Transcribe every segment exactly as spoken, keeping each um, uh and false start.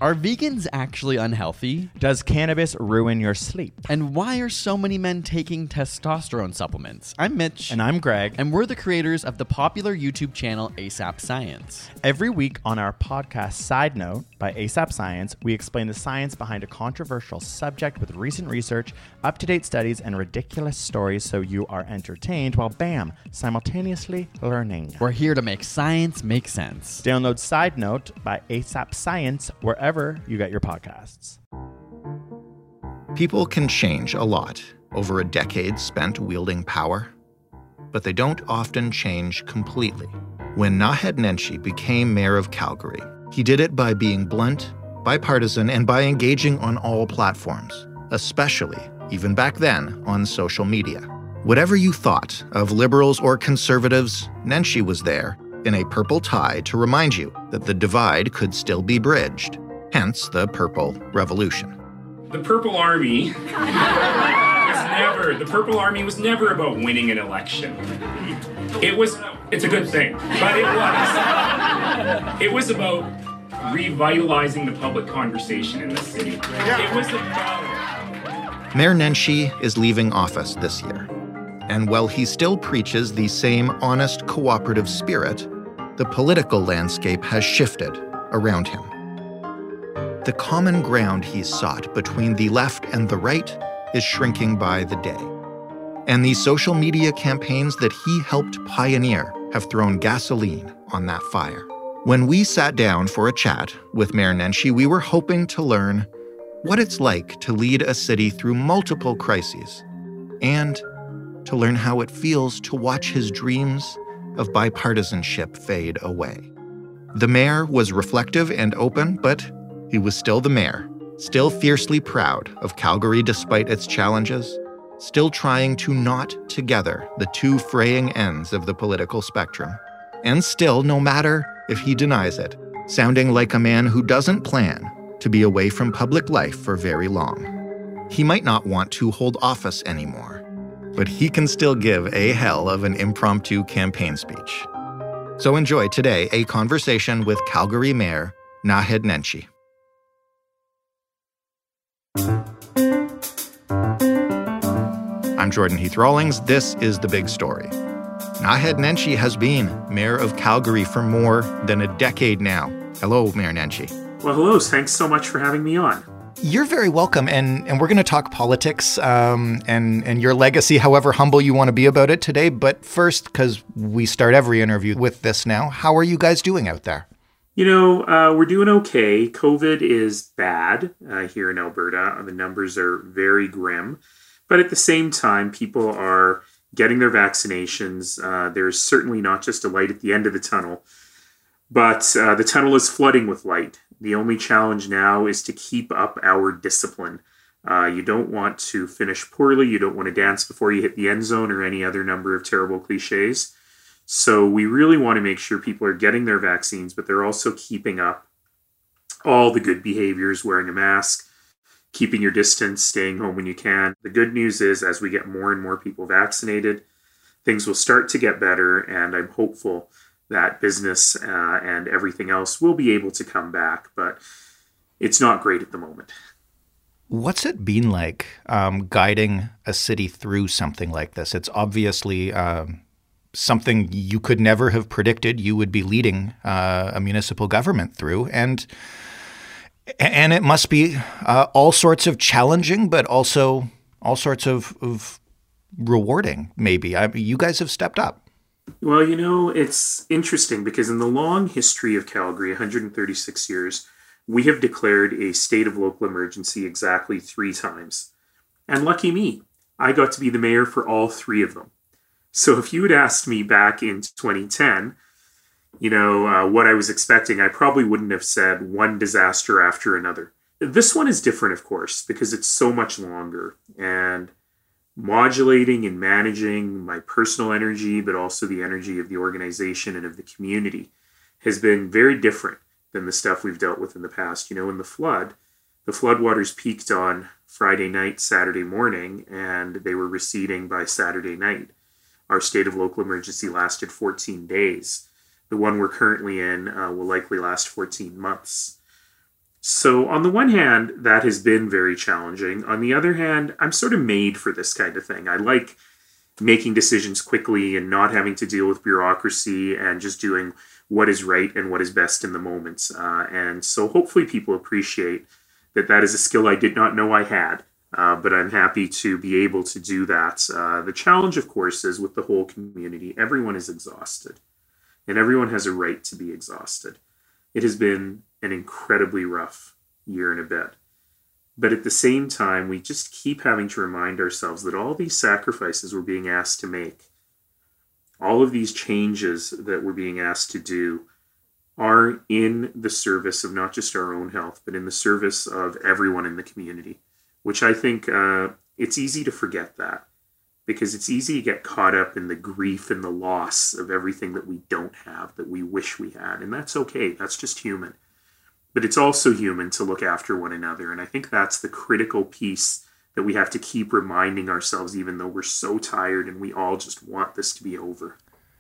Are vegans actually unhealthy? Does cannabis ruin your sleep? And why are so many men taking testosterone supplements? I'm Mitch. And I'm Greg. And we're the creators of the popular YouTube channel ASAP Science. Every week on our podcast Side Note by ASAP Science, we explain the science behind a controversial subject with recent research, up-to-date studies, and ridiculous stories so you are entertained while, bam, simultaneously learning. We're here to make science make sense. Download Side Note by ASAP Science wherever you get your podcasts. People can change a lot over a decade spent wielding power, but they don't often change completely. When Naheed Nenshi became mayor of Calgary, he did it by being blunt, bipartisan, and by engaging on all platforms, especially, even back then, on social media. Whatever you thought of liberals or conservatives, Nenshi was there in a purple tie to remind you that the divide could still be bridged. Hence the Purple Revolution. The Purple Army was never, the Purple Army was never about winning an election. It was, it's a good thing, but it was, it was about revitalizing the public conversation in the city. It was about... Mayor Nenshi is leaving office this year. And while he still preaches the same honest, cooperative spirit, the political landscape has shifted around him. The common ground he sought between the left and the right is shrinking by the day. And the social media campaigns that he helped pioneer have thrown gasoline on that fire. When we sat down for a chat with Mayor Nenshi, we were hoping to learn what it's like to lead a city through multiple crises, and to learn how it feels to watch his dreams of bipartisanship fade away. The mayor was reflective and open, but he was still the mayor, still fiercely proud of Calgary despite its challenges, still trying to knot together the two fraying ends of the political spectrum, and still, no matter if he denies it, sounding like a man who doesn't plan to be away from public life for very long. He might not want to hold office anymore, but he can still give a hell of an impromptu campaign speech. So enjoy today a conversation with Calgary Mayor Naheed Nenshi. I'm Jordan Heath Rawlings. This is The Big Story. Naheed Nenshi has been mayor of Calgary for more than a decade now. Hello, Mayor Nenshi. Well, hello. Thanks so much for having me on. You're very welcome, and, and we're going to talk politics um, and, and your legacy, however humble you want to be about it today. But first, because we start every interview with this now, how are you guys doing out there? You know, uh, we're doing okay. COVID is bad uh, here in Alberta. The numbers are very grim. But at the same time, people are getting their vaccinations. Uh, there's certainly not just a light at the end of the tunnel, but uh, the tunnel is flooding with light. The only challenge now is to keep up our discipline. Uh, you don't want to finish poorly. You don't want to dance before you hit the end zone or any other number of terrible cliches. So we really want to make sure people are getting their vaccines, but they're also keeping up all the good behaviors, wearing a mask, keeping your distance, staying home when you can. The good news is, as we get more and more people vaccinated, things will start to get better, and I'm hopeful that business uh, and everything else will be able to come back, but it's not great at the moment. What's it been like um, guiding a city through something like this? It's obviously um, something you could never have predicted you would be leading uh, a municipal government through, and and it must be uh, all sorts of challenging, but also all sorts of, of rewarding, maybe. I, you guys have stepped up. Well, you know, it's interesting because in the long history of Calgary, one hundred thirty-six years, we have declared a state of local emergency exactly three times. And lucky me, I got to be the mayor for all three of them. So if you had asked me back in twenty ten, you know, uh, what I was expecting, I probably wouldn't have said one disaster after another. This one is different, of course, because it's so much longer. And modulating and managing my personal energy, but also the energy of the organization and of the community, has been very different than the stuff we've dealt with in the past. You know, in the flood, the floodwaters peaked on Friday night, Saturday morning, and they were receding by Saturday night. Our state of local emergency lasted fourteen days. The one we're currently in uh, will likely last fourteen months. So on the one hand, that has been very challenging. On the other hand, I'm sort of made for this kind of thing. I like making decisions quickly and not having to deal with bureaucracy and just doing what is right and what is best in the moment. Uh, and so hopefully people appreciate that that is a skill I did not know I had, uh, but I'm happy to be able to do that. Uh, the challenge, of course, is with the whole community. Everyone is exhausted, and everyone has a right to be exhausted. It has been an incredibly rough year and a bit. But at the same time, we just keep having to remind ourselves that all these sacrifices we're being asked to make, all of these changes that we're being asked to do, are in the service of not just our own health, but in the service of everyone in the community, which I think uh, it's easy to forget that, because it's easy to get caught up in the grief and the loss of everything that we don't have, that we wish we had. And that's okay. That's just human. But it's also human to look after one another. And I think that's the critical piece that we have to keep reminding ourselves, even though we're so tired and we all just want this to be over.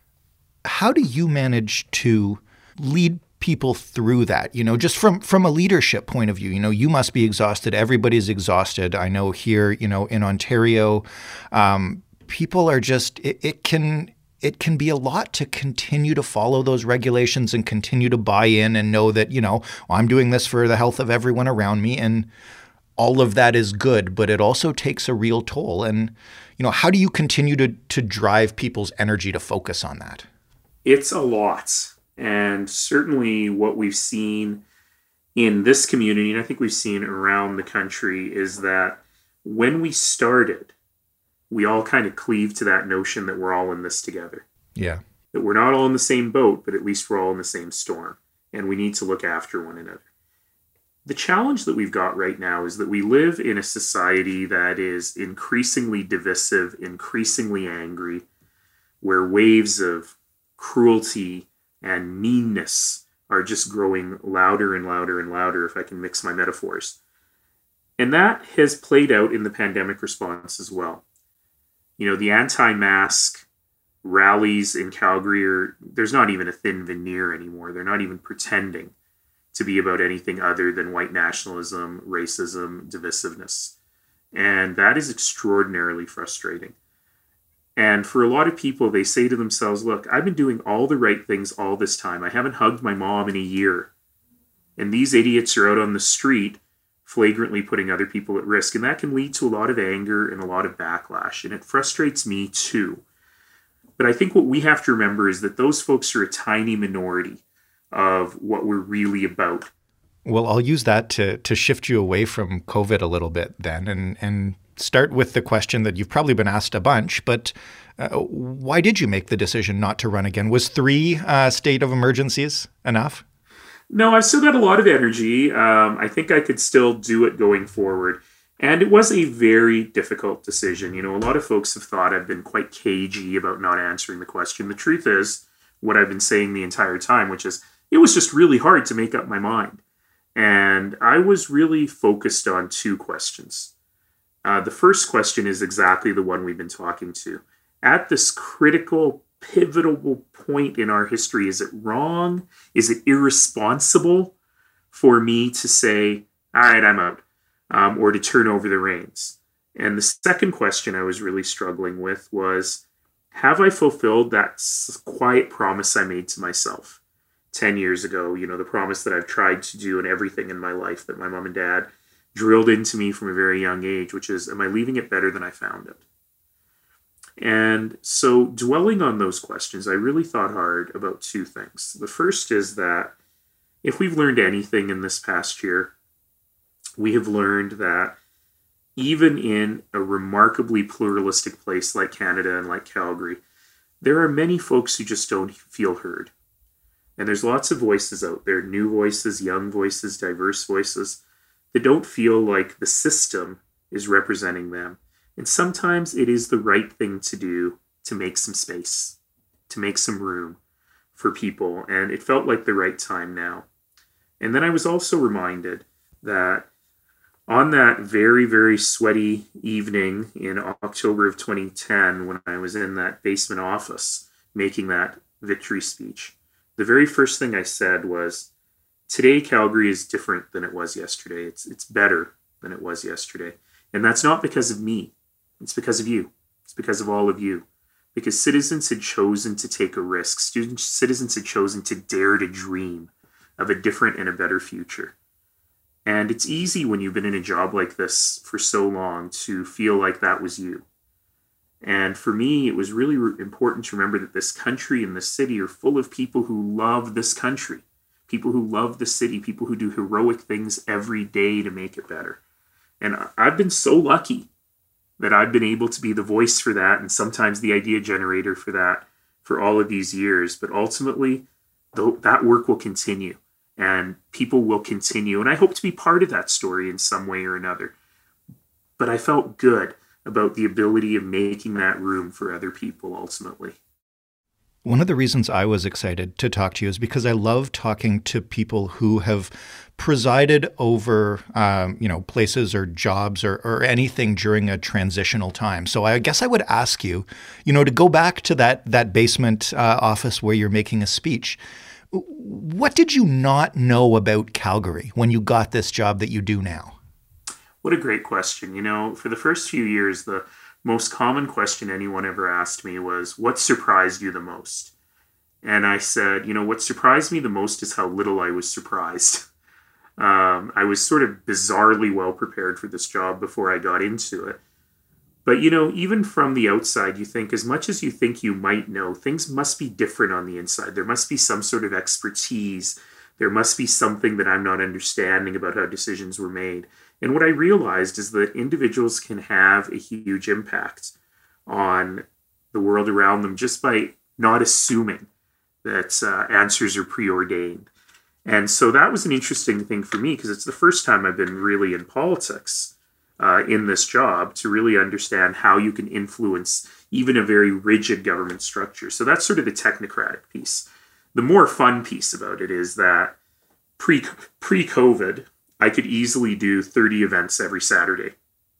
How do you manage to lead people through that? You know, just from, from a leadership point of view, you know, you must be exhausted. Everybody's exhausted. I know here, you know, in Ontario, um, people are just, it, it can, it can be a lot to continue to follow those regulations and continue to buy in and know that, you know, well, I'm doing this for the health of everyone around me. And all of that is good, but it also takes a real toll. And, you know, how do you continue to, to drive people's energy to focus on that? It's a lot. And certainly what we've seen in this community, and I think we've seen around the country, is that when we started, we all kind of cleaved to that notion that we're all in this together. Yeah. That we're not all in the same boat, but at least we're all in the same storm. And we need to look after one another. The challenge that we've got right now is that we live in a society that is increasingly divisive, increasingly angry, where waves of cruelty and meanness are just growing louder and louder and louder, if I can mix my metaphors. And that has played out in the pandemic response as well. You know, the anti-mask rallies in Calgary are, there's not even a thin veneer anymore. They're not even pretending to be about anything other than white nationalism, racism, divisiveness. And that is extraordinarily frustrating. And for a lot of people, they say to themselves, look, I've been doing all the right things all this time. I haven't hugged my mom in a year. And these idiots are out on the street flagrantly putting other people at risk. And that can lead to a lot of anger and a lot of backlash. And it frustrates me too. But I think what we have to remember is that those folks are a tiny minority of what we're really about. Well, I'll use that to to shift you away from COVID a little bit then, and and start with the question that you've probably been asked a bunch, but uh, why did you make the decision not to run again? Was three uh, state of emergencies enough? No, I've still got a lot of energy. Um, I think I could still do it going forward. And it was a very difficult decision. You know, a lot of folks have thought I've been quite cagey about not answering the question. The truth is what I've been saying the entire time, which is it was just really hard to make up my mind. And I was really focused on two questions. Uh, the first question is exactly the one we've been talking to. At this critical, pivotal point in our history, is it wrong? Is it irresponsible for me to say, all right, I'm out, um, or to turn over the reins? And the second question I was really struggling with was, have I fulfilled that quiet promise I made to myself ten years ago? You know, the promise that I've tried to do in everything in my life that my mom and dad drilled into me from a very young age, which is, am I leaving it better than I found it? And so dwelling on those questions, I really thought hard about two things. The first is that if we've learned anything in this past year, we have learned that even in a remarkably pluralistic place like Canada and like Calgary, there are many folks who just don't feel heard. And there's lots of voices out there, new voices, young voices, diverse voices, that don't feel like the system is representing them. And sometimes it is the right thing to do to make some space, to make some room for people. And it felt like the right time now. And then I was also reminded that on that very, very sweaty evening in October of twenty ten, when I was in that basement office making that victory speech, the very first thing I said was, Today, Calgary is different than it was yesterday. It's it's better than it was yesterday. And that's not because of me. It's because of you. It's because of all of you. Because citizens had chosen to take a risk. Students, citizens had chosen to dare to dream of a different and a better future. And it's easy when you've been in a job like this for so long to feel like that was you. And for me, it was really re- important to remember that this country and this city are full of people who love this country, people who love the city, people who do heroic things every day to make it better. And I've been so lucky that I've been able to be the voice for that and sometimes the idea generator for that for all of these years. But ultimately, th- that work will continue and people will continue. And I hope to be part of that story in some way or another. But I felt good about the ability of making that room for other people ultimately. One of the reasons I was excited to talk to you is because I love talking to people who have presided over, um, you know, places or jobs or, or anything during a transitional time. So I guess I would ask you, you know, to go back to that that basement uh, office where you're making a speech. What did you not know about Calgary when you got this job that you do now? What a great question. You know, for the first few years, the most common question anyone ever asked me was, what surprised you the most? And I said, you know, what surprised me the most is how little I was surprised. Um, I was sort of bizarrely well prepared for this job before I got into it. But, you know, even from the outside, you think as much as you think you might know, things must be different on the inside. There must be some sort of expertise. There must be something that I'm not understanding about how decisions were made. And what I realized is that individuals can have a huge impact on the world around them just by not assuming that uh, answers are preordained. And so that was an interesting thing for me because it's the first time I've been really in politics uh, in this job to really understand how you can influence even a very rigid government structure. So that's sort of the technocratic piece. The more fun piece about it is that pre, pre-COVID, I could easily do thirty events every Saturday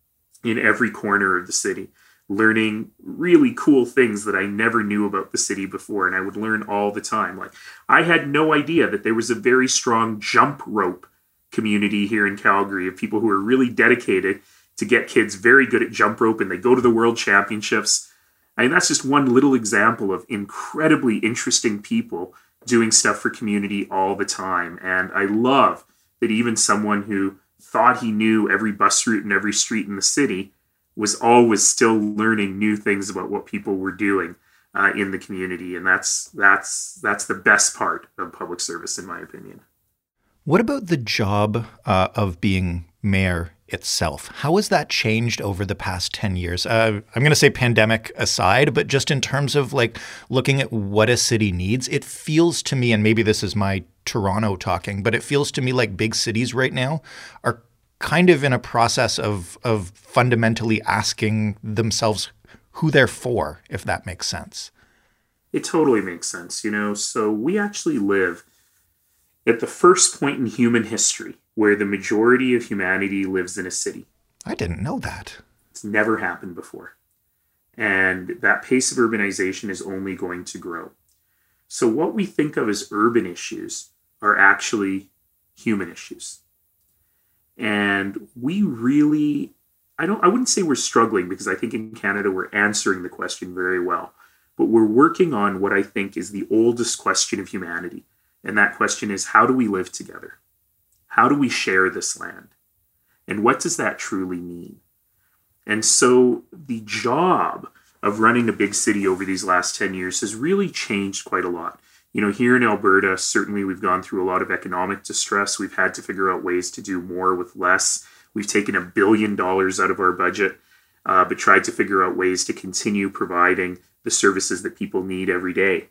in every corner of the city, learning really cool things that I never knew about the city before. And I would learn all the time. Like, I had no idea that there was a very strong jump rope community here in Calgary of people who are really dedicated to get kids very good at jump rope, and they go to the world championships. I mean, that's just one little example of incredibly interesting people doing stuff for community all the time. And I love that even someone who thought he knew every bus route and every street in the city was always still learning new things about what people were doing uh, in the community. And that's that's that's the best part of public service, in my opinion. What about the job uh, of being mayor itself? How has that changed over the past ten years? Uh, I'm going to say pandemic aside, but just in terms of like looking at what a city needs, it feels to me, and maybe this is my Toronto talking, but it feels to me like big cities right now are kind of in a process of of fundamentally asking themselves who they're for, if that makes sense. It totally makes sense. You know, so we actually live at the first point in human history where the majority of humanity lives in a city. I didn't know that. It's never happened before. And that pace of urbanization is only going to grow. So what we think of as urban issues are actually human issues. And we really, I don't, I wouldn't say we're struggling, because I think in Canada we're answering the question very well. But we're working on what I think is the oldest question of humanity. And that question is, how do we live together? How do we share this land? And what does that truly mean? And so the job of running a big city over these last ten years has really changed quite a lot. You know, here in Alberta, certainly we've gone through a lot of economic distress. We've had to figure out ways to do more with less. We've taken a billion dollars out of our budget, uh, but tried to figure out ways to continue providing the services that people need every day.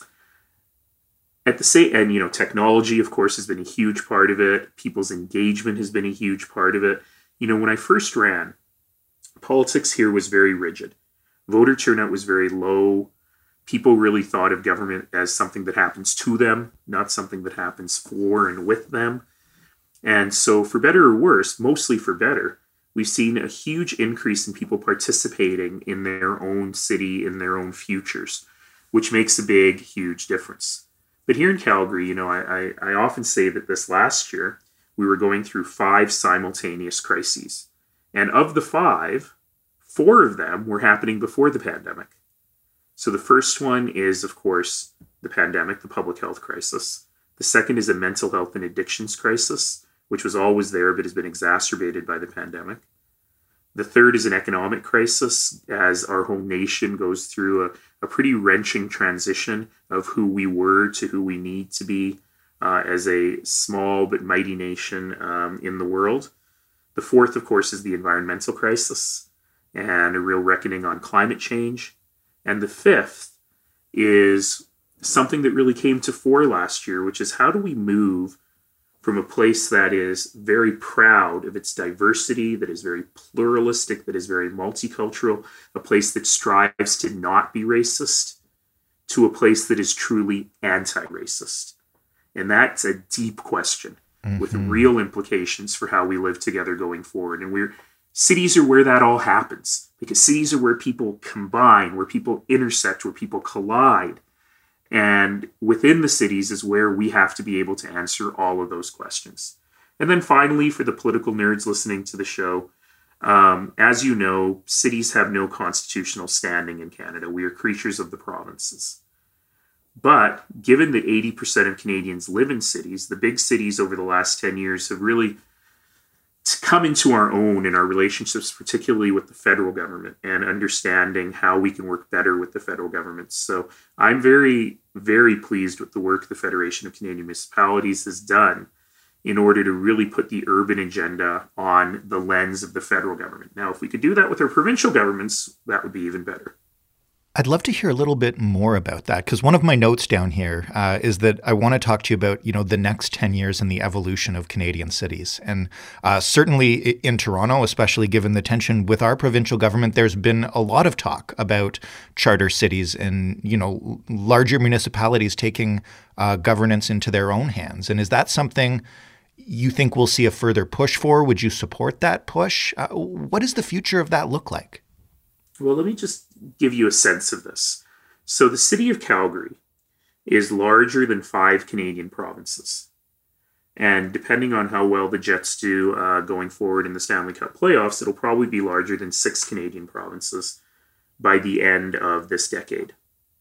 At the same, and you know, technology, of course, has been a huge part of it. People's engagement has been a huge part of it. You know, when I first ran, politics here was very rigid. Voter turnout was very low. People really thought of government as something that happens to them, not something that happens for and with them. And so, for better or worse, mostly for better, we've seen a huge increase in people participating in their own city, in their own futures, which makes a big, huge difference. But here in Calgary, you know, I, I, I often say that this last year, we were going through five simultaneous crises. And of the five, four of them were happening before the pandemic. So the first one is, of course, the pandemic, the public health crisis. The second is a mental health and addictions crisis, which was always there but has been exacerbated by the pandemic. The third is an economic crisis as our whole nation goes through a, a pretty wrenching transition of who we were to who we need to be uh, as a small but mighty nation um, in the world. The fourth, of course, is the environmental crisis and a real reckoning on climate change. And the fifth is something that really came to fore last year, which is how do we move from a place that is very proud of its diversity, that is very pluralistic, that is very multicultural, a place that strives to not be racist, to a place that is truly anti-racist. And that's a deep question mm-hmm. with real implications for how we live together going forward. And we're cities are where that all happens, because cities are where people combine, where people intersect, where people collide. And within the cities is where we have to be able to answer all of those questions. And then finally, for the political nerds listening to the show, um, as you know, cities have no constitutional standing in Canada. We are creatures of the provinces. But given that eighty percent of Canadians live in cities, the big cities over the last ten years have really come into our own in our relationships, particularly with the federal government, and understanding how we can work better with the federal government. So I'm very, very pleased with the work the Federation of Canadian Municipalities has done in order to really put the urban agenda on the lens of the federal government. Now, if we could do that with our provincial governments, that would be even better. I'd love to hear a little bit more about that, because one of my notes down here uh, is that I want to talk to you about, you know, the next ten years and the evolution of Canadian cities. And uh, certainly in Toronto, especially given the tension with our provincial government, there's been a lot of talk about charter cities and, you know, larger municipalities taking uh, governance into their own hands. And is that something you think we'll see a further push for? Would you support that push? Uh, what does the future of that look like? Well, let me just give you a sense of this. So the city of Calgary is larger than five Canadian provinces. And depending on how well the Jets do uh, going forward in the Stanley Cup playoffs, it'll probably be larger than six Canadian provinces by the end of this decade.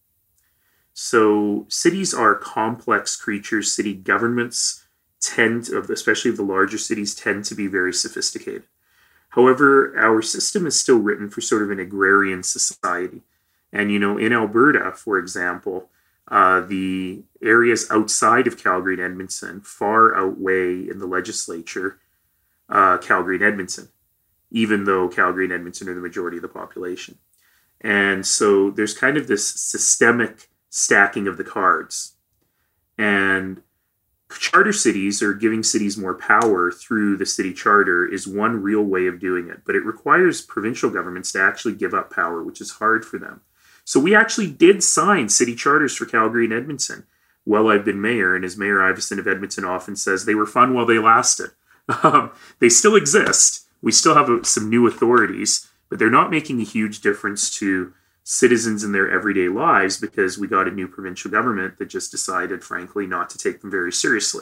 So cities are complex creatures. City governments tend to, especially the larger cities, tend to be very sophisticated. However, our system is still written for sort of an agrarian society. And, you know, in Alberta, for example, uh, the areas outside of Calgary and Edmonton far outweigh in the legislature uh, Calgary and Edmonton, even though Calgary and Edmonton are the majority of the population. And so there's kind of this systemic stacking of the cards. And charter cities, or giving cities more power through the city charter, is one real way of doing it. But it requires provincial governments to actually give up power, which is hard for them. So we actually did sign city charters for Calgary and Edmonton while I've been mayor. And as Mayor Iveson of Edmonton often says, they were fun while they lasted. Um, they still exist. We still have a, some new authorities, but they're not making a huge difference to citizens in their everyday lives, because we got a new provincial government that just decided, frankly, not to take them very seriously.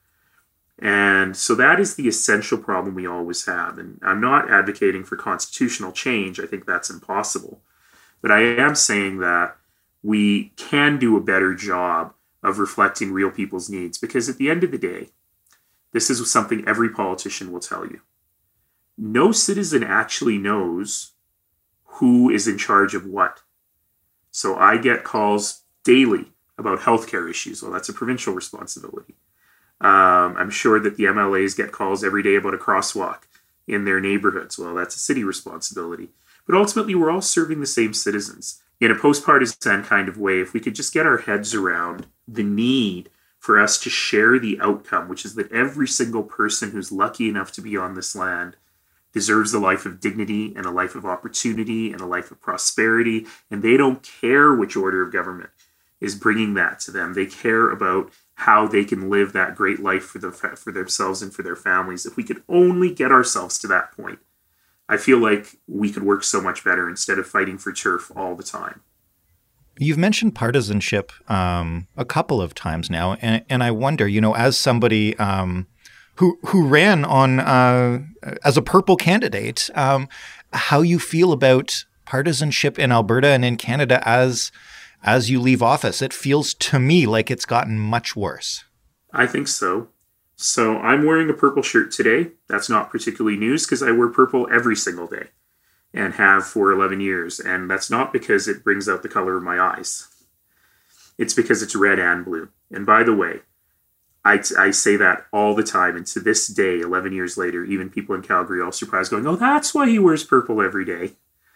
And so that is the essential problem we always have. And I'm not advocating for constitutional change. I think that's impossible. But I am saying that we can do a better job of reflecting real people's needs, because at the end of the day, this is something every politician will tell you. No citizen actually knows who is in charge of what. So I get calls daily about healthcare issues. Well, that's a provincial responsibility. Um, I'm sure that the M L As get calls every day about a crosswalk in their neighborhoods. Well, that's a city responsibility. But ultimately, we're all serving the same citizens in a post-partisan kind of way. If we could just get our heads around the need for us to share the outcome, which is that every single person who's lucky enough to be on this land deserves a life of dignity and a life of opportunity and a life of prosperity. And they don't care which order of government is bringing that to them. They care about how they can live that great life for, the, for themselves and for their families. If we could only get ourselves to that point, I feel like we could work so much better instead of fighting for turf all the time. You've mentioned partisanship um, a couple of times now, and, and I wonder, you know, as somebody um, who who ran on uh, as a purple candidate, um, how you feel about partisanship in Alberta and in Canada as as you leave office. It feels to me like it's gotten much worse. I think so. So I'm wearing a purple shirt today. That's not particularly news because I wear purple every single day and have for eleven years. And that's not because it brings out the color of my eyes. It's because it's red and blue. And by the way, I, I say that all the time. And to this day, eleven years later, even people in Calgary are all surprised going, oh, that's why he wears purple every day.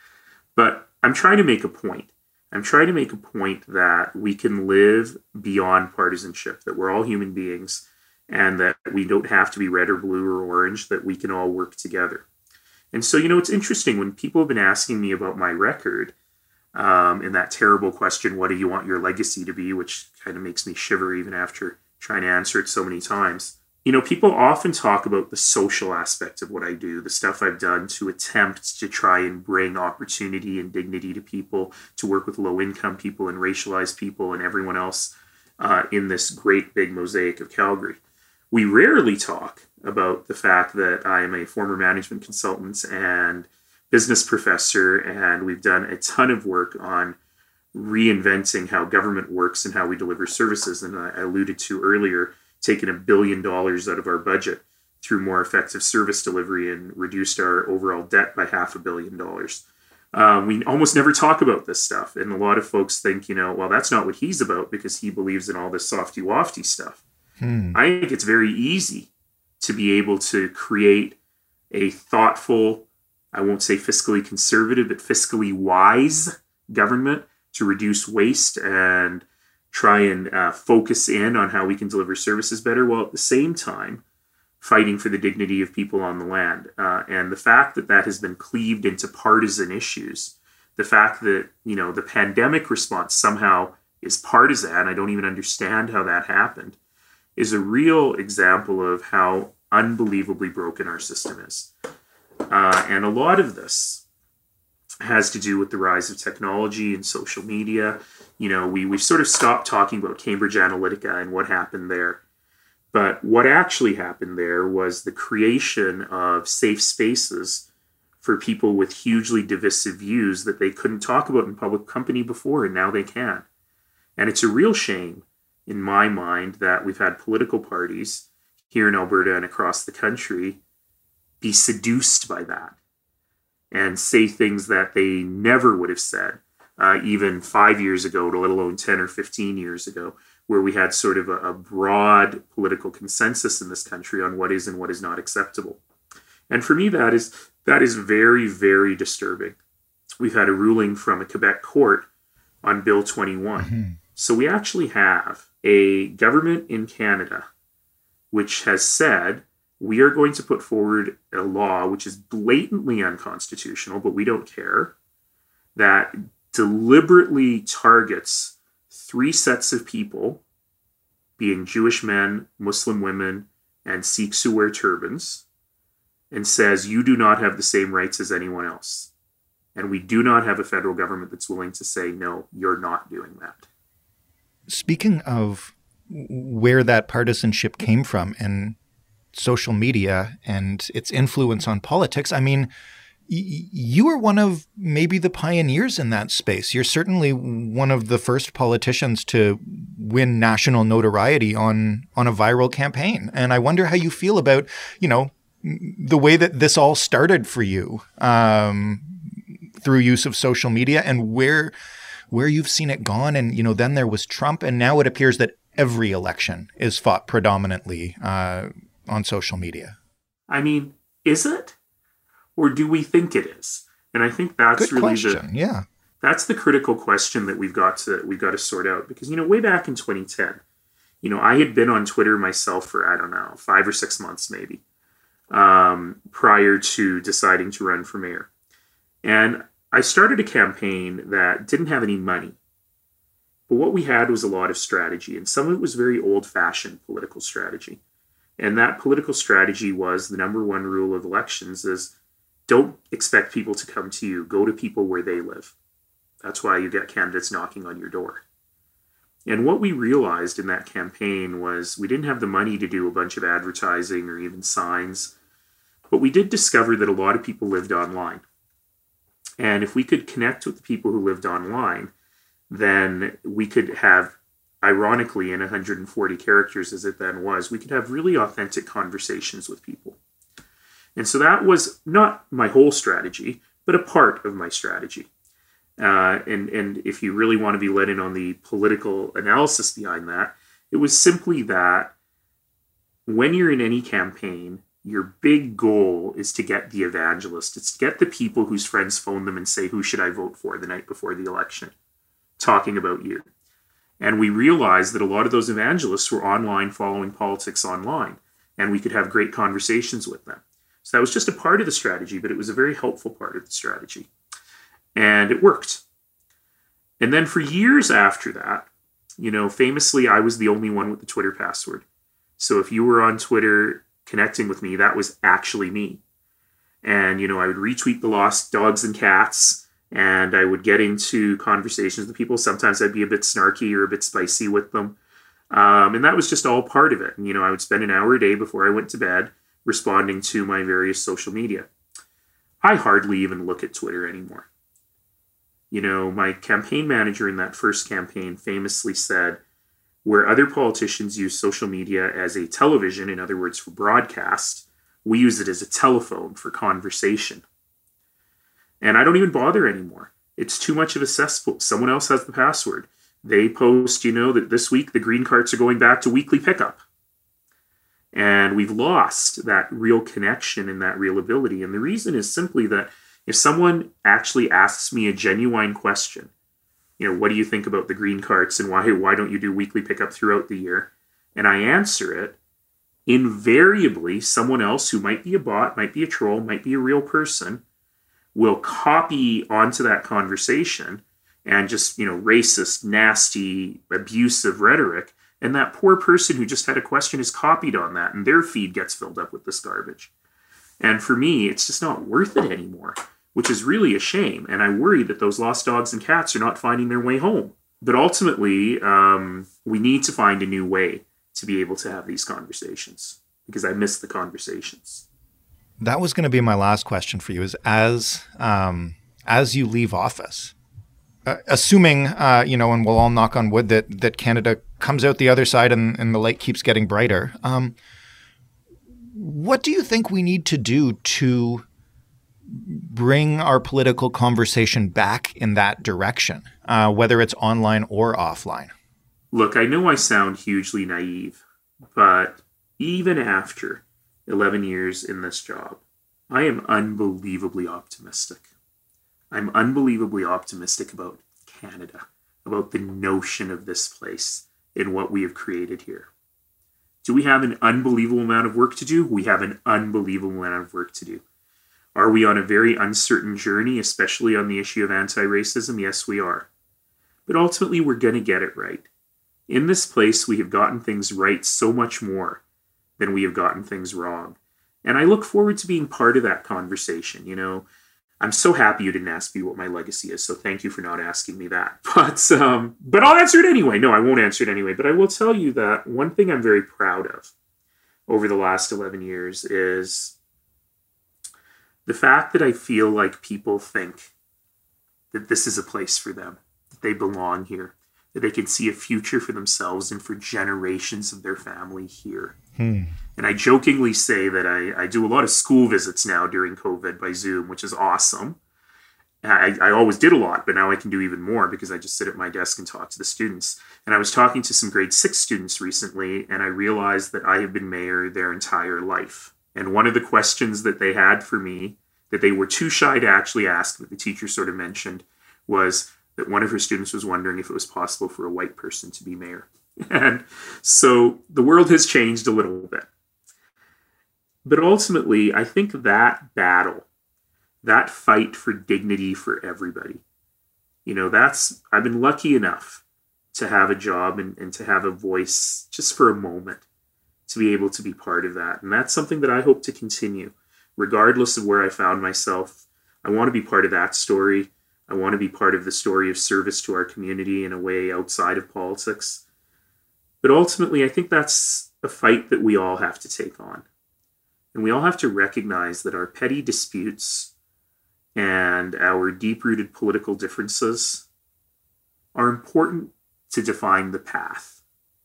But I'm trying to make a point. I'm trying to make a point that we can live beyond partisanship, that we're all human beings, and that we don't have to be red or blue or orange, that we can all work together. And so, you know, it's interesting when people have been asking me about my record, um, and that terrible question, what do you want your legacy to be, which kind of makes me shiver even after trying to answer it so many times. You know, people often talk about the social aspect of what I do, the stuff I've done to attempt to try and bring opportunity and dignity to people, to work with low-income people and racialized people and everyone else uh, in this great big mosaic of Calgary. We rarely talk about the fact that I am a former management consultant and business professor, and we've done a ton of work on reinventing how government works and how we deliver services. And I alluded to earlier, taken a billion dollars out of our budget through more effective service delivery and reduced our overall debt by half a billion dollars. Um, we almost never talk about this stuff. And a lot of folks think, you know, well, that's not what he's about because he believes in all this softy-wafty stuff. Hmm. I think it's very easy to be able to create a thoughtful, I won't say fiscally conservative, but fiscally wise government to reduce waste and try and uh, focus in on how we can deliver services better, while at the same time fighting for the dignity of people on the land. Uh, and the fact that that has been cleaved into partisan issues, the fact that, you know, the pandemic response somehow is partisan, I don't even understand how that happened, is a real example of how unbelievably broken our system is. Uh, and a lot of this has to do with the rise of technology and social media. You know, we, we've sort of stopped talking about Cambridge Analytica and what happened there. But what actually happened there was the creation of safe spaces for people with hugely divisive views that they couldn't talk about in public company before, and now they can. And it's a real shame, in my mind, that we've had political parties here in Alberta and across the country be seduced by that and say things that they never would have said, uh, even five years ago, let alone ten or fifteen years ago, where we had sort of a, a broad political consensus in this country on what is and what is not acceptable. And for me, that is that is very, very disturbing. We've had a ruling from a Quebec court on Bill twenty-one. Mm-hmm. So we actually have a government in Canada which has said, we are going to put forward a law which is blatantly unconstitutional, but we don't care, that deliberately targets three sets of people, being Jewish men, Muslim women, and Sikhs who wear turbans, and says, you do not have the same rights as anyone else. And we do not have a federal government that's willing to say, no, you're not doing that. Speaking of where that partisanship came from and social media and its influence on politics, I mean, y- you are one of maybe the pioneers in that space. You're certainly one of the first politicians to win national notoriety on, on a viral campaign. And I wonder how you feel about, you know, the way that this all started for you um, through use of social media and where where you've seen it gone. And, you know, then there was Trump, and now it appears that every election is fought predominantly uh, on social media. I mean, is it? Or do we think it is? And I think that's Good really question. the yeah. That's the critical question that we've got to we've got to sort out. Because, you know, way back in twenty ten, you know, I had been on Twitter myself for, I don't know, five or six months maybe, um, prior to deciding to run for mayor. And I started a campaign that didn't have any money. But what we had was a lot of strategy, and some of it was very old-fashioned political strategy. And that political strategy was the number one rule of elections is don't expect people to come to you. Go to people where they live. That's why you get candidates knocking on your door. And what we realized in that campaign was we didn't have the money to do a bunch of advertising or even signs, but we did discover that a lot of people lived online. And if we could connect with the people who lived online, then we could have, ironically, in one hundred forty characters as it then was, we could have really authentic conversations with people. And so that was not my whole strategy, but a part of my strategy. Uh, and, and if you really want to be let in on the political analysis behind that, it was simply that when you're in any campaign, your big goal is to get the evangelist. It's to get the people whose friends phone them and say, who should I vote for the night before the election, talking about you. And we realized that a lot of those evangelists were online, following politics online, and we could have great conversations with them. So that was just a part of the strategy, but it was a very helpful part of the strategy. And it worked. And then for years after that, you know, famously, I was the only one with the Twitter password. So if you were on Twitter connecting with me, that was actually me. And, you know, I would retweet the lost dogs and cats, and I would get into conversations with people. Sometimes I'd be a bit snarky or a bit spicy with them. Um, and that was just all part of it. And, you know, I would spend an hour a day before I went to bed responding to my various social media. I hardly even look at Twitter anymore. You know, my campaign manager in that first campaign famously said, where other politicians use social media as a television, in other words, for broadcast, we use it as a telephone for conversation. And I don't even bother anymore. It's too much of a cesspool. Someone else has the password. They post, you know, that this week the green carts are going back to weekly pickup. And we've lost that real connection and that real ability. And the reason is simply that if someone actually asks me a genuine question, you know, what do you think about the green carts and why, why don't you do weekly pickup throughout the year? And I answer it, invariably someone else who might be a bot, might be a troll, might be a real person, will copy onto that conversation and just, you know, racist, nasty, abusive rhetoric. And that poor person who just had a question is copied on that, and their feed gets filled up with this garbage. And for me, it's just not worth it anymore, which is really a shame. And I worry that those lost dogs and cats are not finding their way home. But ultimately, um, we need to find a new way to be able to have these conversations, because I miss the conversations. That was going to be my last question for you, is as um, as you leave office, uh, assuming, uh, you know, and we'll all knock on wood that that Canada comes out the other side and, and the light keeps getting brighter, um, what do you think we need to do to bring our political conversation back in that direction, uh, whether it's online or offline? Look, I know I sound hugely naive, but even after eleven years in this job, I am unbelievably optimistic. I'm unbelievably optimistic about Canada, about the notion of this place and what we have created here. Do we have an unbelievable amount of work to do? We have an unbelievable amount of work to do. Are we on a very uncertain journey, especially on the issue of anti-racism? Yes, we are. But ultimately, we're going to get it right. In this place, we have gotten things right so much more than we have gotten things wrong. And I look forward to being part of that conversation. You know, I'm so happy you didn't ask me what my legacy is, so thank you for not asking me that. But um, but I'll answer it anyway. No, I won't answer it anyway. But I will tell you that one thing I'm very proud of over the last eleven years is the fact that I feel like people think that this is a place for them, that they belong here, that they can see a future for themselves and for generations of their family here. Hmm. And I jokingly say that I, I do a lot of school visits now during COVID by Zoom, which is awesome. I, I always did a lot, but now I can do even more because I just sit at my desk and talk to the students. And I was talking to some grade six students recently, and I realized that I have been mayor their entire life. And one of the questions that they had for me that they were too shy to actually ask, but the teacher sort of mentioned, was that one of her students was wondering if it was possible for a white person to be mayor. And so the world has changed a little bit. But ultimately, I think that battle, that fight for dignity for everybody, you know, that's, I've been lucky enough to have a job and, and to have a voice just for a moment, to be able to be part of that. And that's something that I hope to continue, regardless of where I found myself. I want to be part of that story. I want to be part of the story of service to our community in a way outside of politics. But ultimately, I think that's a fight that we all have to take on. And we all have to recognize that our petty disputes and our deep-rooted political differences are important to define the path.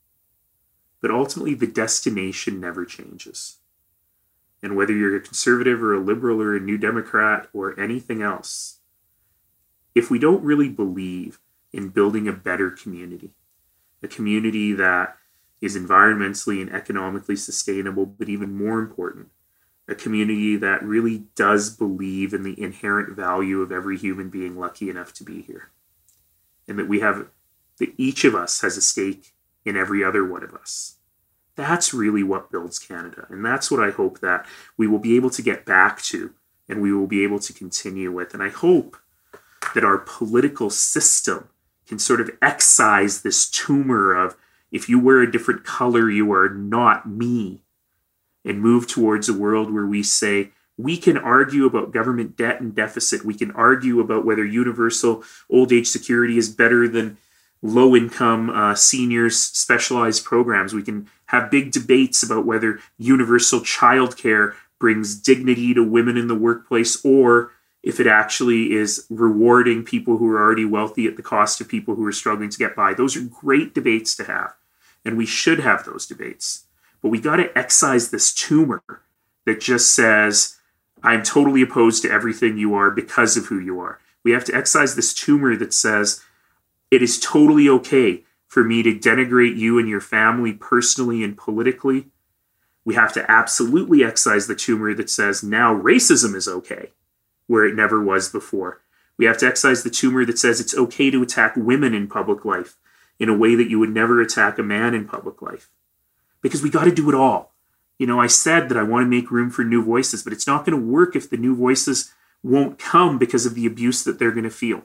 But ultimately, the destination never changes. And whether you're a conservative or a liberal or a New Democrat or anything else, if we don't really believe in building a better community, a community that is environmentally and economically sustainable, but even more important, a community that really does believe in the inherent value of every human being lucky enough to be here, and that we have, that each of us has a stake in every other one of us. That's really what builds Canada. And that's what I hope that we will be able to get back to and we will be able to continue with. And I hope that our political system can sort of excise this tumor of, if you wear a different color, you are not me, and move towards a world where we say, we can argue about government debt and deficit. We can argue about whether universal old age security is better than low-income uh, seniors' specialized programs. We can have big debates about whether universal childcare brings dignity to women in the workplace, or if it actually is rewarding people who are already wealthy at the cost of people who are struggling to get by. Those are great debates to have, and we should have those debates. But we got to excise this tumor that just says, I'm totally opposed to everything you are because of who you are. We have to excise this tumor that says, it is totally okay for me to denigrate you and your family personally and politically. We have to absolutely excise the tumor that says now racism is okay, where it never was before. We have to excise the tumor that says it's okay to attack women in public life in a way that you would never attack a man in public life. Because we got to do it all. You know, I said that I want to make room for new voices, but it's not going to work if the new voices won't come because of the abuse that they're going to feel.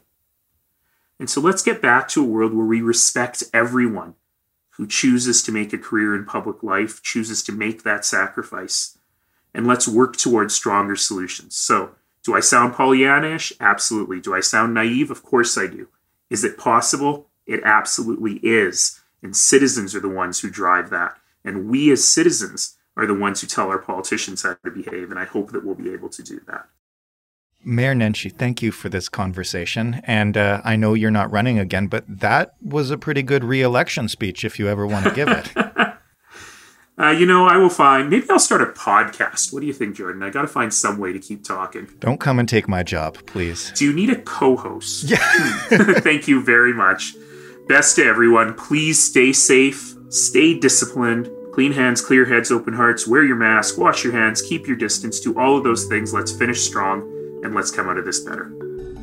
And so let's get back to a world where we respect everyone who chooses to make a career in public life, chooses to make that sacrifice. And let's work towards stronger solutions. So, do I sound Pollyannish? Absolutely. Do I sound naive? Of course I do. Is it possible? It absolutely is. And citizens are the ones who drive that. And we as citizens are the ones who tell our politicians how to behave. And I hope that we'll be able to do that. Mayor Nenshi, thank you for this conversation. And uh, I know you're not running again, but that was a pretty good re-election speech if you ever want to give it. uh, you know, I will find, maybe I'll start a podcast. What do you think, Jordan? I got to find some way to keep talking. Don't come and take my job, please. Do you need a co-host? Yeah. Thank you very much. Best to everyone. Please stay safe, stay disciplined, clean hands, clear heads, open hearts, wear your mask, wash your hands, keep your distance, do all of those things. Let's finish strong. And let's come out of this better.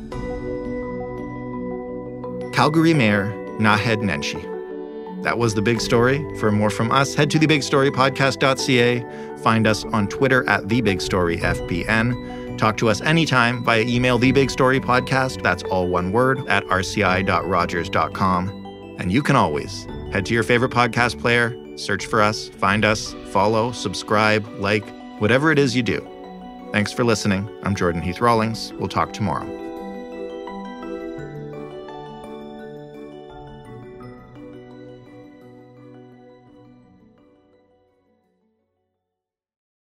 Calgary Mayor Naheed Nenshi. That was The Big Story. For more from us, head to the big story podcast dot c a. Find us on Twitter at the big story f p n. Talk to us anytime via email thebigstorypodcast, that's all one word, at r c i dot rogers dot com. And you can always head to your favorite podcast player, search for us, find us, follow, subscribe, like, whatever it is you do. Thanks for listening. I'm Jordan Heath Rawlings. We'll talk tomorrow.